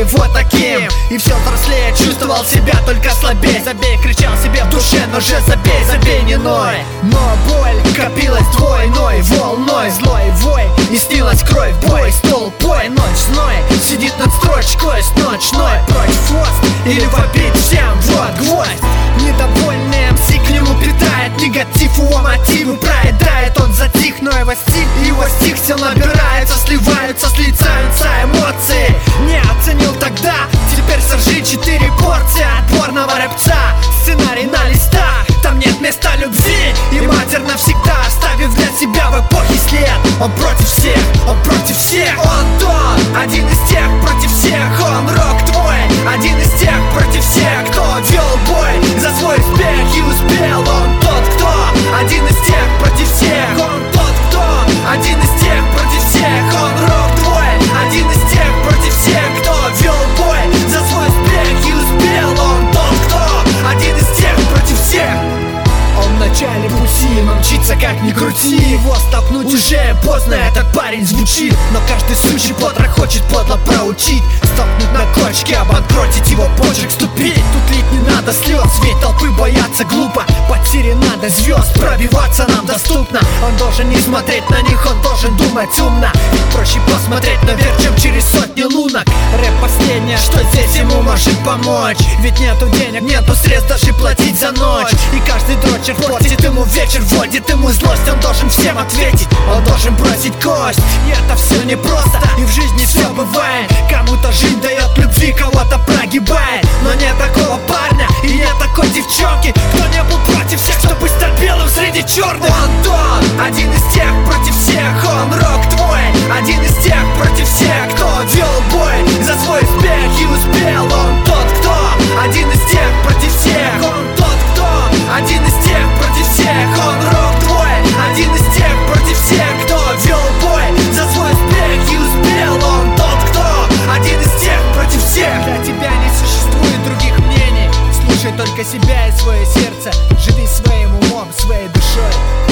его таким. И все взрослее, чувствовал себя только слабее. Забей, кричал себе в душе, но же забей, забей, не ной. Но боль копилась двойной волной, злой вой, и снилась кровь, бой с толпой ночной. Сидит над строчкой с ночной, прочь хвост или вопить всем, вот гвоздь. Недовольный МС к нему питает негатив, его мотивы проедает. Он затих, но его стих все набирается, сливаются, слицаются эмоции. Не оценил тогда, теперь сожри 4 порции отборного рэпца. Сценарий на листах, там нет места любви, и матер навсегда оставив для себя в эпохе след. Он против всех, он против всех. Он тот, один из тех против всех. Он рок твой, один из тех против всех, кто вел бой за свой успех и успел. Он тот, кто один из тех против всех. Он тот, кто один из тех против всех. Он рок твой, один из тех против всех, кто вел бой за свой успех и успел. Он тот, кто один из тех против всех. Он в начале пути, но мчится как ни крути. Его столкнуть уже поздно, этот парень звучит. Но каждый сучий потрох хочет подло проучить. Столкнуть на кочке, обанкротить его почек, ступить. Тут лить не надо слез, ведь толпы бояться глупо. Потери надо звезд, пробиваться нам доступно. Он должен не смотреть на них, он должен думать умно. Ведь проще посмотреть наверх, чем через сотни лунок. Рэп последнее, что здесь ему может помочь. Ведь нету денег, нету средств даже платить за ночь. И каждый дрочер портит ему вечер, вводит ему злость. Он должен всем ответить, он должен бросить кость. И это все непросто, и в жизни все бывает. Кому-то жизнь дает любви, кого-то прогибает. Но нет такого парня и нет такой девчонки, кто не был против всех, чтобы стать белым среди черных. Он тот, один из тех против всех. Он рок твой, один из тех против всех, кто вел бой за свой успех и успел. Он тот, кто один из тех против всех. Он тот, кто один из тех против всех. Он рок твой, один из тех против всех, кто вел бой за свой успех и успел. Он тот, кто один из тех против всех. Для тебя не существует других мнений. Слушай только себя и свое сердце. Живи своим умом, своей душой.